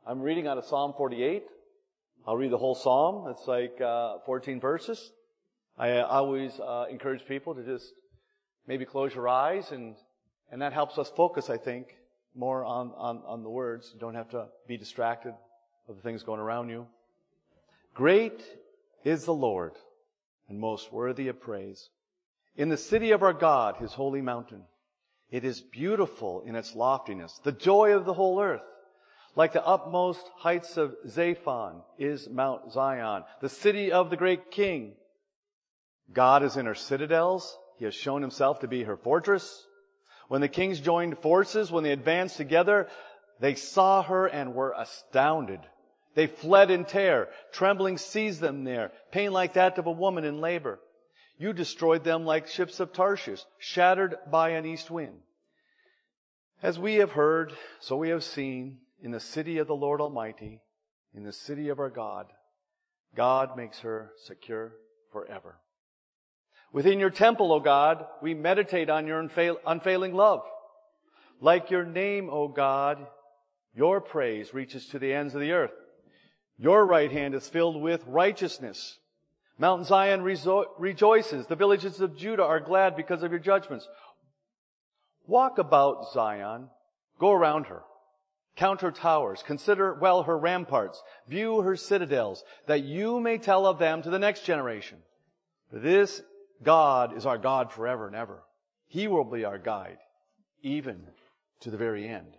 I'm reading out of Psalm 48. I'll read the whole psalm. It's like 14 verses. I always encourage people to just maybe close your eyes, and that helps us focus, I think, more on the words. You don't have to be distracted of the things going around you. Great is the Lord, and most worthy of praise. In the city of our God, His holy mountain. It is beautiful in its loftiness, the joy of the whole earth. Like the utmost heights of Zaphon is Mount Zion, the city of the great King. God is in her citadels. He has shown Himself to be her fortress. When the kings joined forces, when they advanced together, they saw her and were astounded. They fled in terror. Trembling seized them there, pain like that of a woman in labor. You destroyed them like ships of Tarshish, shattered by an east wind. As we have heard, so we have seen, in the city of the Lord Almighty, in the city of our God, God makes her secure forever. Within your temple, O God, we meditate on your unfailing love. Like your name, O God, your praise reaches to the ends of the earth. Your right hand is filled with righteousness. Mount Zion rejoices. The villages of Judah are glad because of your judgments. Walk about Zion. Go around her. Count her towers. Consider well her ramparts. View her citadels, that you may tell of them to the next generation. For this God is our God forever and ever. He will be our guide, even to the very end.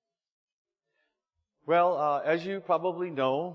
Well, as you probably know,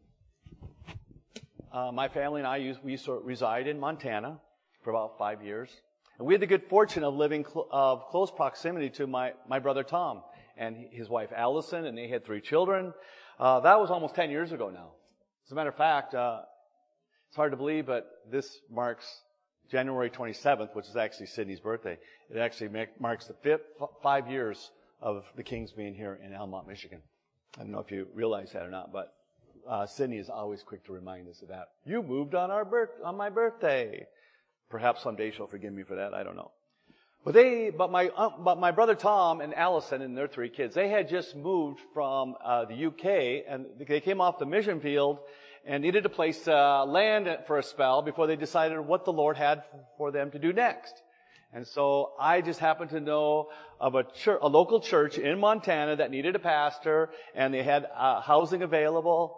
my family and I we used to reside in Montana for about 5 years. And we had the good fortune of living of close proximity to my brother Tom and his wife Allison, and they had 3 children. That was almost 10 years ago now. As a matter of fact, it's hard to believe, but this marks January 27th, which is actually Sydney's birthday. It actually marks the 5 years of the Kings being here in Almont, Michigan. I don't know if you realize that or not, but Sydney is always quick to remind us of that. You moved on my birthday. Perhaps someday she'll forgive me for that. I don't know. But my brother Tom and Allison and their 3 kids, they had just moved from the UK, and they came off the mission field and needed a place to land for a spell before they decided what the Lord had for them to do next. And so I just happened to know of a local church in Montana that needed a pastor, and they had housing available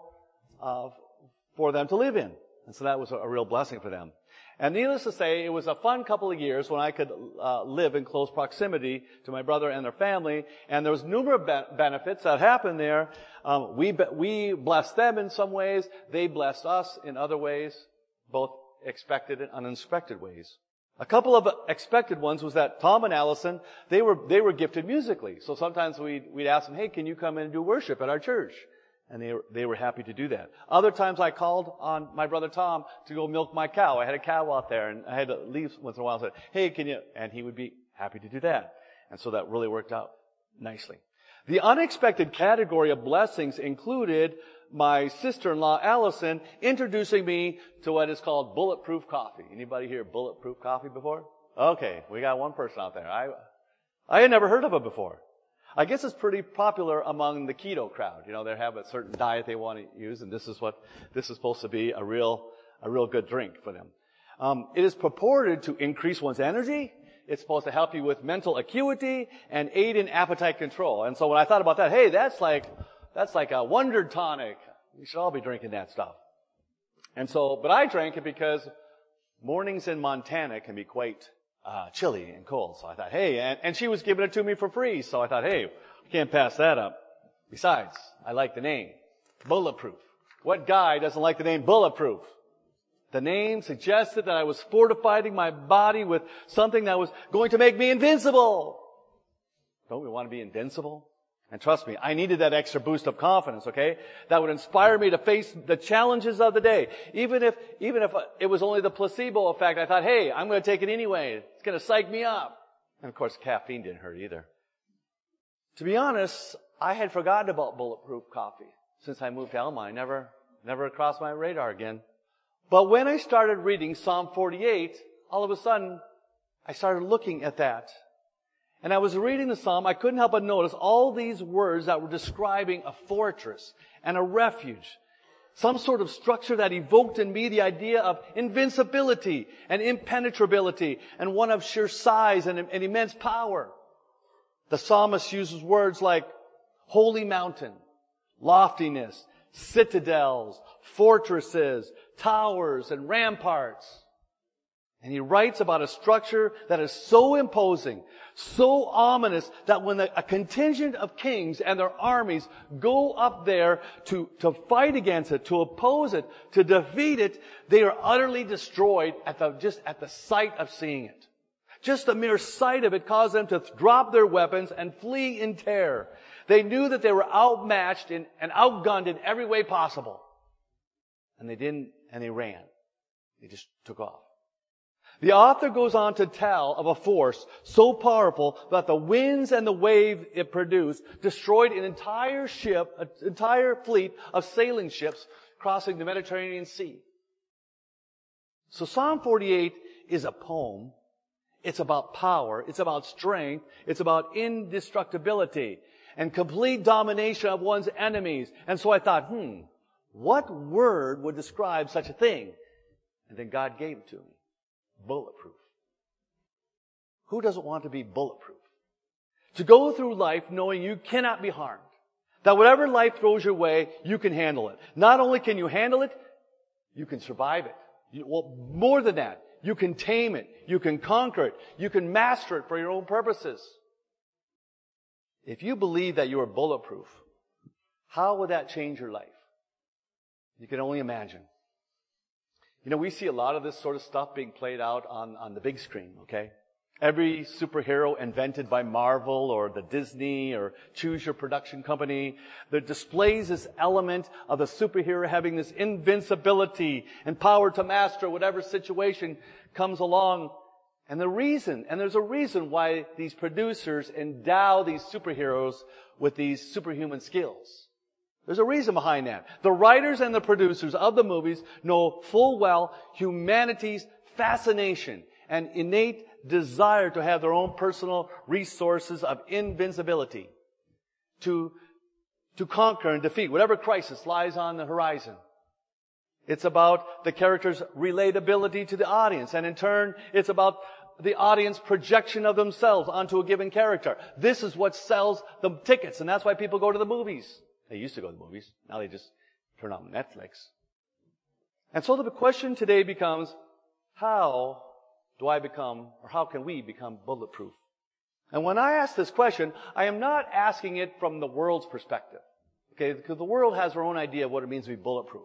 for them to live in. And so that was a real blessing for them. And needless to say, it was a fun couple of years when I could live in close proximity to my brother and their family. And there was numerous benefits that happened there. We blessed them in some ways. They blessed us in other ways, both expected and unexpected ways. A couple of expected ones was that Tom and Allison, they were gifted musically. So sometimes we'd ask them, hey, can you come in and do worship at our church? And they were happy to do that. Other times I called on my brother Tom to go milk my cow. I had a cow out there, and I had to leave once in a while and say, hey, can you? And he would be happy to do that. And so that really worked out nicely. The unexpected category of blessings included my sister-in-law Allison introducing me to what is called bulletproof coffee. Anybody hear bulletproof coffee before? Okay, we got one person out there. I had never heard of it before. I guess it's pretty popular among the keto crowd. You know, they have a certain diet they want to use, and this is supposed to be a real good drink for them. It is purported to increase one's energy. It's supposed to help you with mental acuity and aid in appetite control. And so when I thought about that, hey, that's like a wonder tonic. We should all be drinking that stuff. And so, but I drank it because mornings in Montana can be quite chilly and cold. So I thought, hey, and she was giving it to me for free. So I thought, hey, I can't pass that up. Besides, I like the name. Bulletproof. What guy doesn't like the name Bulletproof? The name suggested that I was fortifying my body with something that was going to make me invincible. Don't we want to be invincible? And trust me, I needed that extra boost of confidence, okay? That would inspire me to face the challenges of the day. Even if it was only the placebo effect, I thought, hey, I'm going to take it anyway. It's going to psych me up. And of course, caffeine didn't hurt either. To be honest, I had forgotten about bulletproof coffee since I moved to Alma. Never crossed my radar again. But when I started reading Psalm 48, all of a sudden, I started looking at that. And I was reading the psalm, I couldn't help but notice all these words that were describing a fortress and a refuge. Some sort of structure that evoked in me the idea of invincibility and impenetrability and one of sheer size and immense power. The psalmist uses words like holy mountain, loftiness, citadels, fortresses, towers, and ramparts. And he writes about a structure that is so imposing, so ominous, that when a contingent of kings and their armies go up there to fight against it, to oppose it, to defeat it, they are utterly destroyed just at the sight of seeing it. Just the mere sight of it caused them to drop their weapons and flee in terror. They knew that they were outmatched and outgunned in every way possible. And they ran. They just took off. The author goes on to tell of a force so powerful that the winds and the wave it produced destroyed an entire fleet of sailing ships crossing the Mediterranean Sea. So Psalm 48 is a poem. It's about power. It's about strength. It's about indestructibility and complete domination of one's enemies. And so I thought, what word would describe such a thing? And then God gave it to me. Bulletproof. Who doesn't want to be bulletproof? To go through life knowing you cannot be harmed. That whatever life throws your way, you can handle it. Not only can you handle it, you can survive it. More than that, you can tame it. You can conquer it. You can master it for your own purposes. If you believe that you are bulletproof, how would that change your life? You can only imagine. We see a lot of this sort of stuff being played out on the big screen, okay? Every superhero invented by Marvel or the Disney or choose your production company that displays this element of the superhero having this invincibility and power to master whatever situation comes along. And there's a reason why these producers endow these superheroes with these superhuman skills. There's a reason behind that. The writers and the producers of the movies know full well humanity's fascination and innate desire to have their own personal resources of invincibility to conquer and defeat whatever crisis lies on the horizon. It's about the character's relatability to the audience, and in turn, it's about the audience projection of themselves onto a given character. This is what sells the tickets, and that's why people go to the movies. They used to go to the movies. Now they just turn on Netflix. And so the question today becomes, how can we become bulletproof? And when I ask this question, I am not asking it from the world's perspective. Okay, because the world has their own idea of what it means to be bulletproof.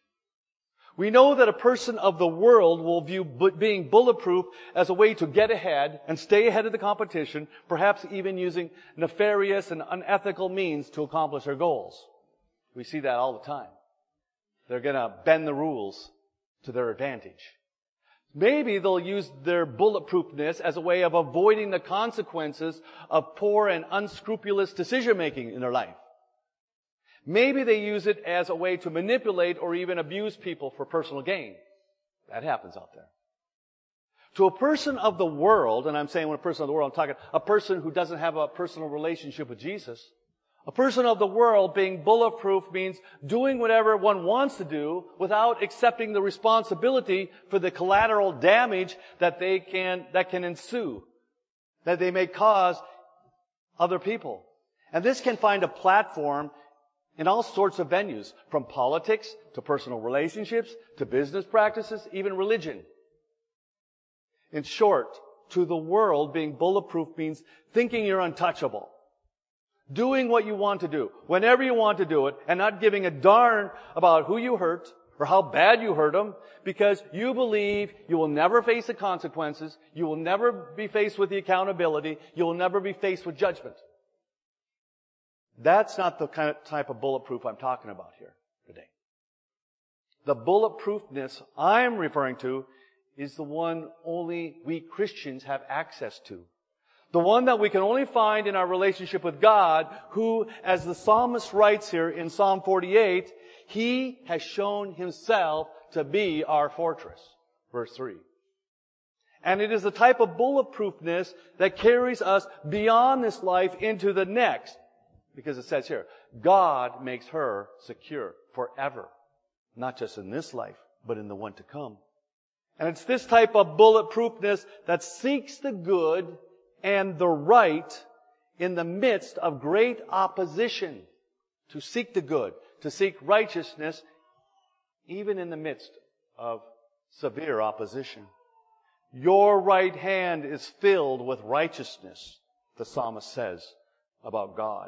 We know that a person of the world will view being bulletproof as a way to get ahead and stay ahead of the competition, perhaps even using nefarious and unethical means to accomplish their goals. We see that all the time. They're going to bend the rules to their advantage. Maybe they'll use their bulletproofness as a way of avoiding the consequences of poor and unscrupulous decision-making in their life. Maybe they use it as a way to manipulate or even abuse people for personal gain. That happens out there. To a person of the world, and I'm saying when a person of the world, I'm talking a person who doesn't have a personal relationship with Jesus. A person of the world being bulletproof means doing whatever one wants to do without accepting the responsibility for the collateral damage that can ensue, that they may cause other people. And this can find a platform in all sorts of venues, from politics to personal relationships to business practices, even religion. In short, to the world, being bulletproof means thinking you're untouchable, doing what you want to do, whenever you want to do it, and not giving a darn about who you hurt or how bad you hurt them, because you believe you will never face the consequences, you will never be faced with the accountability, you will never be faced with judgment. That's not the kind of type of bulletproof I'm talking about here today. The bulletproofness I'm referring to is the one only we Christians have access to. The one that we can only find in our relationship with God, who, as the psalmist writes here in Psalm 48, He has shown Himself to be our fortress. Verse 3. And it is the type of bulletproofness that carries us beyond this life into the next. Because it says here, God makes her secure forever. Not just in this life, but in the one to come. And it's this type of bulletproofness that seeks the good and the right in the midst of great opposition. To seek the good, to seek righteousness, even in the midst of severe opposition. Your right hand is filled with righteousness, the psalmist says about God.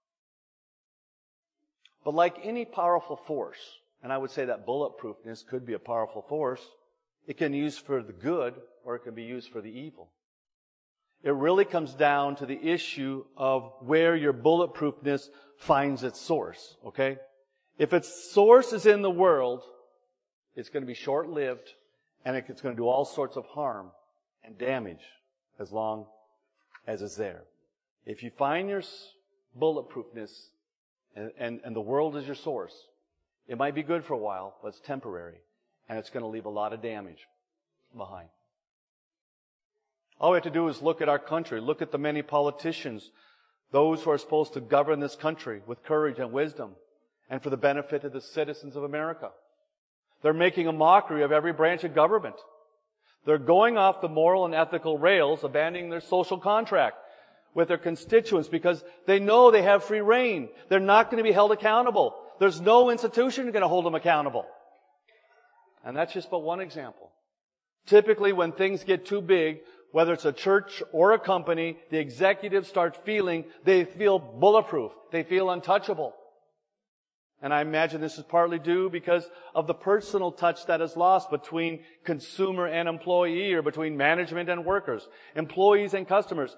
But like any powerful force, and I would say that bulletproofness could be a powerful force, it can be used for the good or it can be used for the evil. It really comes down to the issue of where your bulletproofness finds its source, okay? If its source is in the world, it's going to be short-lived and it's going to do all sorts of harm and damage as long as it's there. If you find your bulletproofness and the world is your source, it might be good for a while, but it's temporary and it's going to leave a lot of damage behind. All we have to do is look at our country, look at the many politicians, those who are supposed to govern this country with courage and wisdom and for the benefit of the citizens of America. They're making a mockery of every branch of government. They're going off the moral and ethical rails, abandoning their social contract with their constituents because they know they have free reign. They're not going to be held accountable. There's no institution going to hold them accountable. And that's just but one example. Typically, when things get too big, whether it's a church or a company, the executives start feeling, they feel bulletproof. They feel untouchable. And I imagine this is partly due because of the personal touch that is lost between consumer and employee or between management and workers, employees and customers.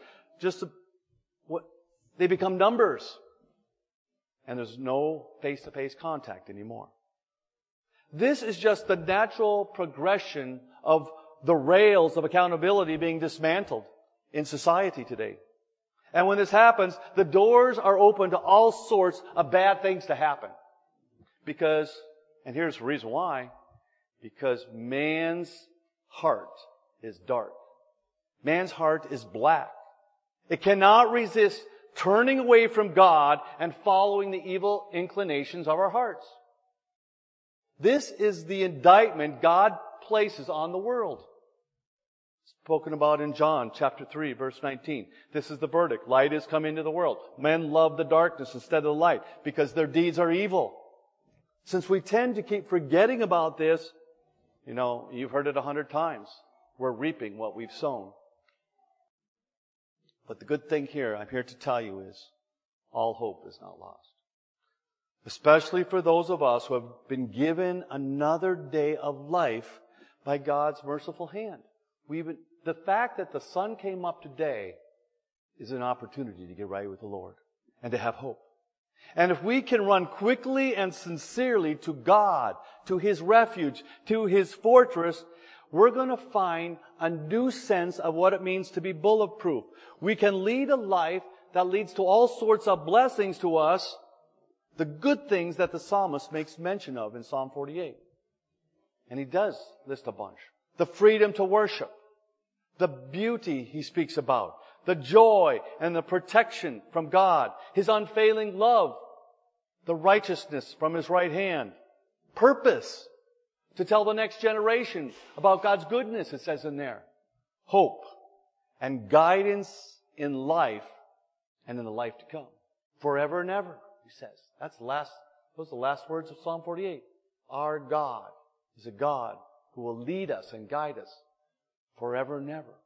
They become numbers. And there's no face-to-face contact anymore. This is just the natural progression of the rails of accountability being dismantled in society today. And when this happens, the doors are open to all sorts of bad things to happen. Because, and here's the reason why, because man's heart is dark. Man's heart is black. It cannot resist turning away from God and following the evil inclinations of our hearts. This is the indictment God places on the world. Spoken about in John chapter 3, verse 19. This is the verdict. Light has come into the world. Men love the darkness instead of the light because their deeds are evil. Since we tend to keep forgetting about this, you've heard it 100 times. We're reaping what we've sown. But the good thing here, I'm here to tell you, is all hope is not lost. Especially for those of us who have been given another day of life by God's merciful hand. The fact that the sun came up today is an opportunity to get right with the Lord and to have hope. And if we can run quickly and sincerely to God, to His refuge, to His fortress, we're going to find a new sense of what it means to be bulletproof. We can lead a life that leads to all sorts of blessings to us, the good things that the psalmist makes mention of in Psalm 48. And he does list a bunch. The freedom to worship, the beauty he speaks about, the joy and the protection from God, His unfailing love, the righteousness from His right hand, purpose to tell the next generation about God's goodness, it says in there, hope and guidance in life and in the life to come, forever and ever, he says. Those are the last words of Psalm 48. Our God is a God who will lead us and guide us forever and ever.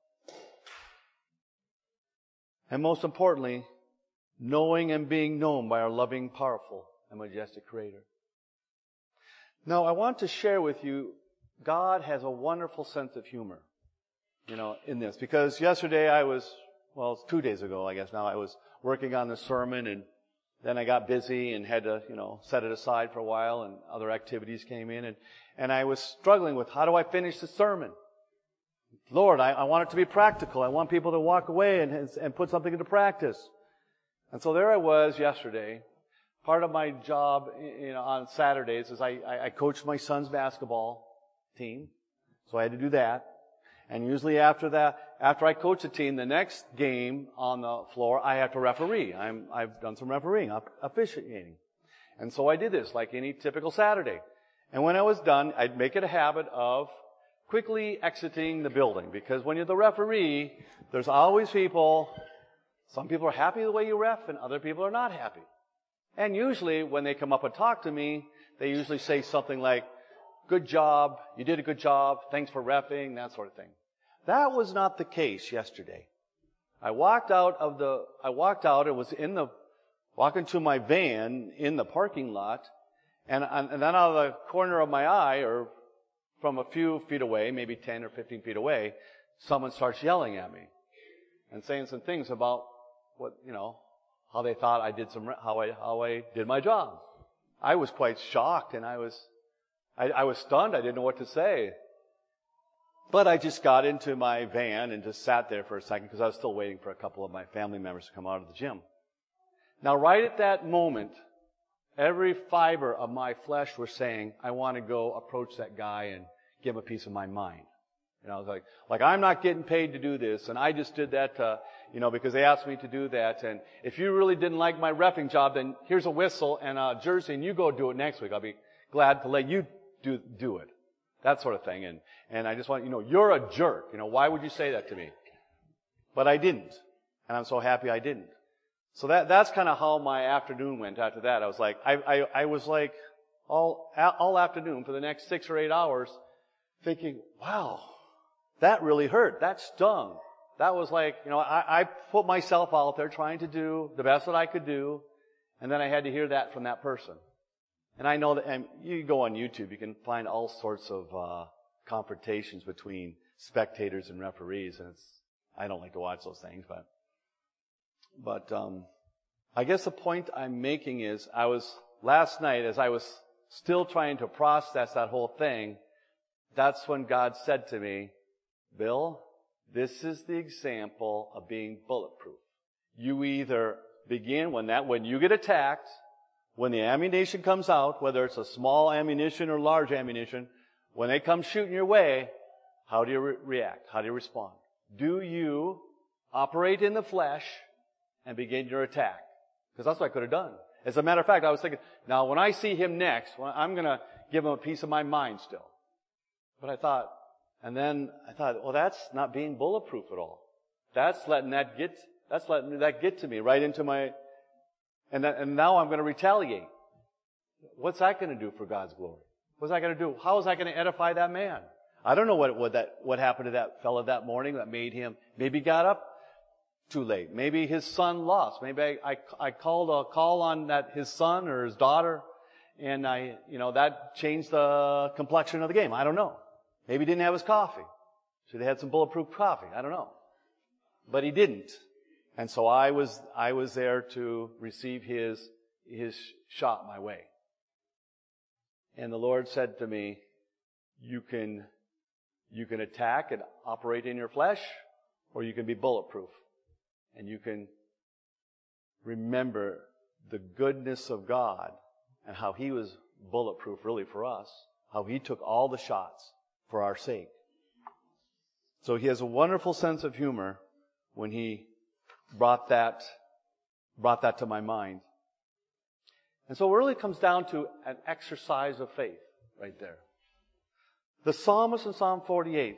And most importantly, knowing and being known by our loving, powerful, and majestic Creator. Now, I want to share with you, God has a wonderful sense of humor, in this. Because yesterday it's 2 days ago, I guess now, I was working on the sermon, and then I got busy and had to, set it aside for a while, and other activities came in, and I was struggling with, how do I finish the sermon? Lord, I want it to be practical. I want people to walk away and put something into practice. And so there I was yesterday. Part of my job, on Saturdays is I coach my son's basketball team. So I had to do that. And usually after I coach a team, the next game on the floor, I have to referee. I've done some refereeing, officiating. And so I did this like any typical Saturday. And when I was done, I'd make it a habit of quickly exiting the building. Because when you're the referee, there's always some people are happy the way you ref and other people are not happy. And usually when they come up and talk to me, they usually say something like, good job, you did a good job, thanks for reffing, that sort of thing. That was not the case yesterday. I walked out, it was walking to my van in the parking lot, and then out of the corner of my eye, or from a few feet away, maybe 10 or 15 feet away, someone starts yelling at me and saying some things about how they thought how I did my job. I was quite shocked, and I was stunned. I didn't know what to say. But I just got into my van and just sat there for a second because I was still waiting for a couple of my family members to come out of the gym. Now, right at that moment, every fiber of my flesh was saying, I want to go approach that guy and give him a piece of my mind. I was like I'm not getting paid to do this, and I just did that because they asked me to do that. And if you really didn't like my reffing job, then here's a whistle and a jersey, and you go do it next week. I'll be glad to let you do it. That sort of thing. And I just want, you're a jerk. Why would you say that to me? But I didn't. And I'm so happy I didn't. So that's kind of how my afternoon went after that. I was like, I was like all afternoon for the next 6 or 8 hours thinking, wow, that really hurt. That stung. That was like, I put myself out there trying to do the best that I could do. And then I had to hear that from that person. And I know that, and you go on YouTube, you can find all sorts of confrontations between spectators and referees, and I don't like to watch those things, but I guess the point I'm making is last night, as I was still trying to process that whole thing, that's when God said to me, Bill, this is the example of being bulletproof. You either begin when you get attacked, when the ammunition comes out, whether it's a small ammunition or large ammunition, when they come shooting your way, how do you react? How do you respond? Do you operate in the flesh and begin your attack? Because that's what I could have done. As a matter of fact, I was thinking, now when I see him next, I'm going to give him a piece of my mind still. But I thought, well, that's not being bulletproof at all. That's letting that get to me right into my... And now I'm going to retaliate. What's that going to do for God's glory? What's that going to do? How is that going to edify that man? I don't know what happened to that fellow that morning that made him, maybe got up too late. Maybe his son lost. Maybe I called a call on his son or his daughter, and that changed the complexion of the game. I don't know. Maybe he didn't have his coffee. Should have had some bulletproof coffee. I don't know. But he didn't. And so I was there to receive his shot my way. And the Lord said to me, you can attack and operate in your flesh, or you can be bulletproof. And you can remember the goodness of God and how He was bulletproof really for us, how He took all the shots for our sake. So He has a wonderful sense of humor when He brought that to my mind. And so it really comes down to an exercise of faith right there. The psalmist in Psalm 48,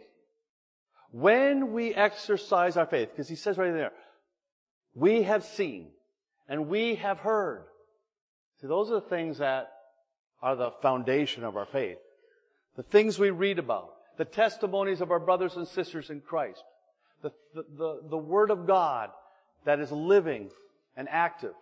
when we exercise our faith, because he says right there, we have seen and we have heard. See, those are the things that are the foundation of our faith. The things we read about, the testimonies of our brothers and sisters in Christ, the Word of God that is living and active.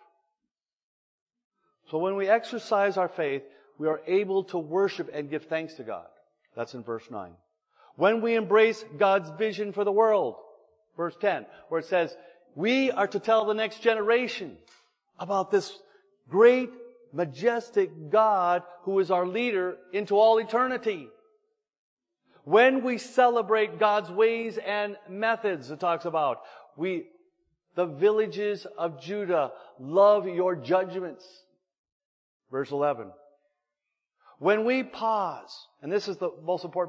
So when we exercise our faith, we are able to worship and give thanks to God. That's in verse 9. When we embrace God's vision for the world, verse 10, where it says, we are to tell the next generation about this great, majestic God who is our leader into all eternity. When we celebrate God's ways and methods, it talks about, the villages of Judah love your judgments. Verse 11. When we pause, and this is the most important part,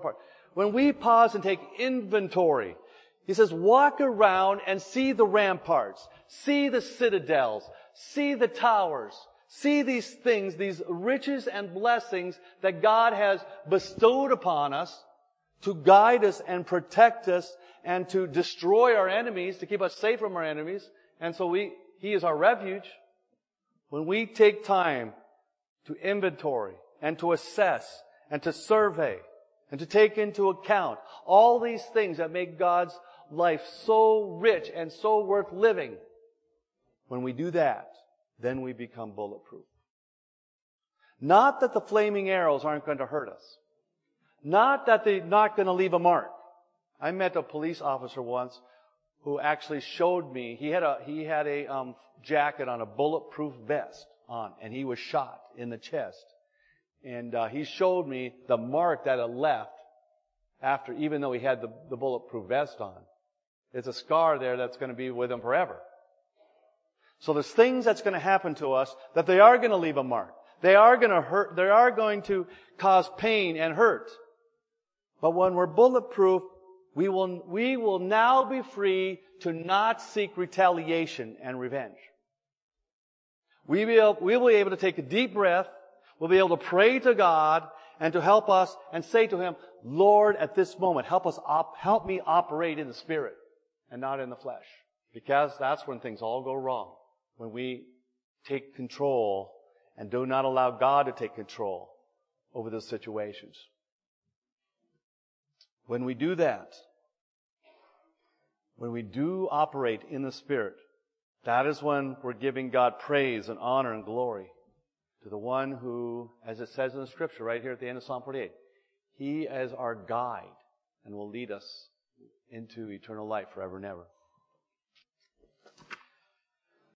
when we pause and take inventory, he says, walk around and see the ramparts, see the citadels, see the towers, see these things, these riches and blessings that God has bestowed upon us to guide us and protect us and to destroy our enemies, to keep us safe from our enemies. And so He is our refuge. When we take time to inventory and to assess and to survey and to take into account all these things that make God's life so rich and so worth living, when we do that, then we become bulletproof. Not that the flaming arrows aren't going to hurt us. Not that they're not going to leave a mark. I met a police officer once who actually showed me, he had a jacket on, a bulletproof vest on, and he was shot in the chest. And he showed me the mark that it left after, even though he had the bulletproof vest on. It's a scar there that's going to be with him forever. So there's things that's going to happen to us that they are going to leave a mark. They are going to hurt. They are going to cause pain and hurt. But when we're bulletproof, we will now be free to not seek retaliation and revenge. We will be able to take a deep breath. We'll be able to pray to God and to help us and say to Him, Lord, at this moment, help me operate in the Spirit and not in the flesh. Because that's when things all go wrong. When we take control and do not allow God to take control over the situations. When we do that, when we do operate in the Spirit, that is when we're giving God praise and honor and glory to the one who, as it says in the Scripture right here at the end of Psalm 48, He is our guide and will lead us into eternal life forever and ever.